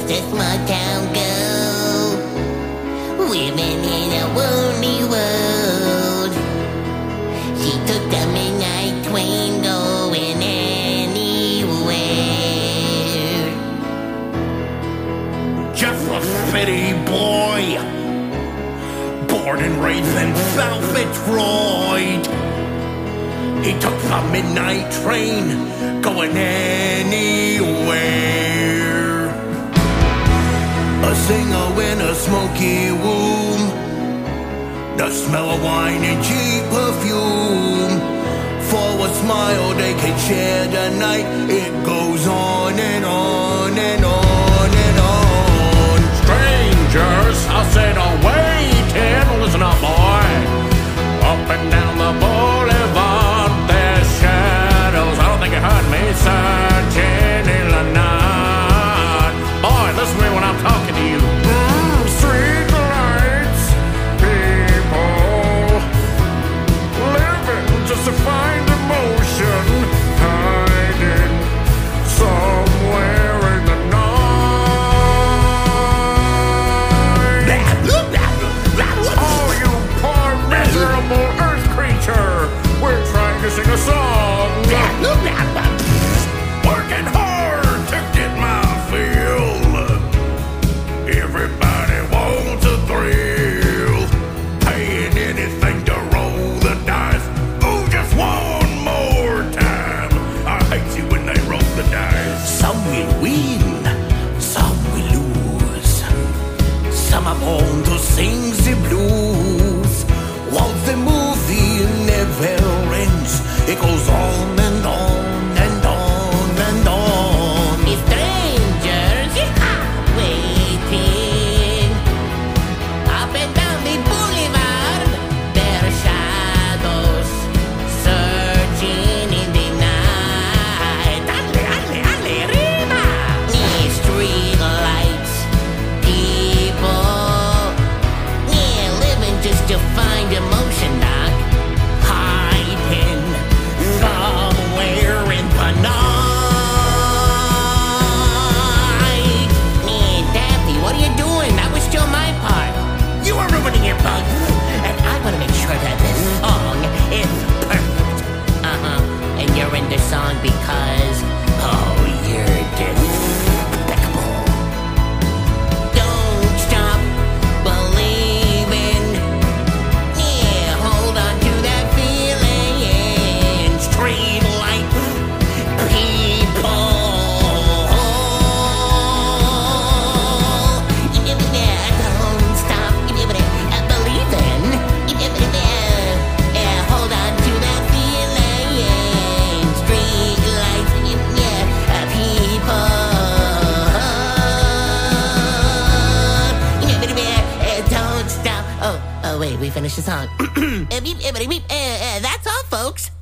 a small town girl living in a lonely world. She took the midnight train going anywhere. Just a city boy, born and raised in South Detroit. He took the midnight train going anywhere. A singer in a smoky room, the smell of wine and cheap perfume. For a smile they can share the night. It goes on and on and on and on. Strangers, I said, are waiting. Listen up, boy. Up and down the boulevard, there's shadows. I don't think you heard me, searching in the night. Boy, listen to me when I'm talking to you. Street lights, people living just to find emotion, hiding somewhere in the night. Oh, you poor miserable earth creature! We're trying to sing a song. Working hard to get my fill. Everybody wants a thrill. Paying anything to roll the dice. Oh, just one more time. I hate you when they roll the dice. Some will win, some will lose. Some are born to sing the blues. While the movie never ends, it goes on and on and on and on. The strangers, waiting up and down the boulevard, their shadows searching in the night. Ale, ale, ale, rima! The street lights, people, living just to find emotion, doc. Hiding somewhere in the night. Daffy, what are you doing? That was still my part. You are ruining it, Bug. And I want to make sure that this song is perfect. And you're in the song because, you're despicable. Don't stop believing. Hold on to that feeling. Street lights, people. Don't stop believing. Hold on to that feeling. Street lights, people. Don't stop. Oh, wait, we finished the song. That's all, folks.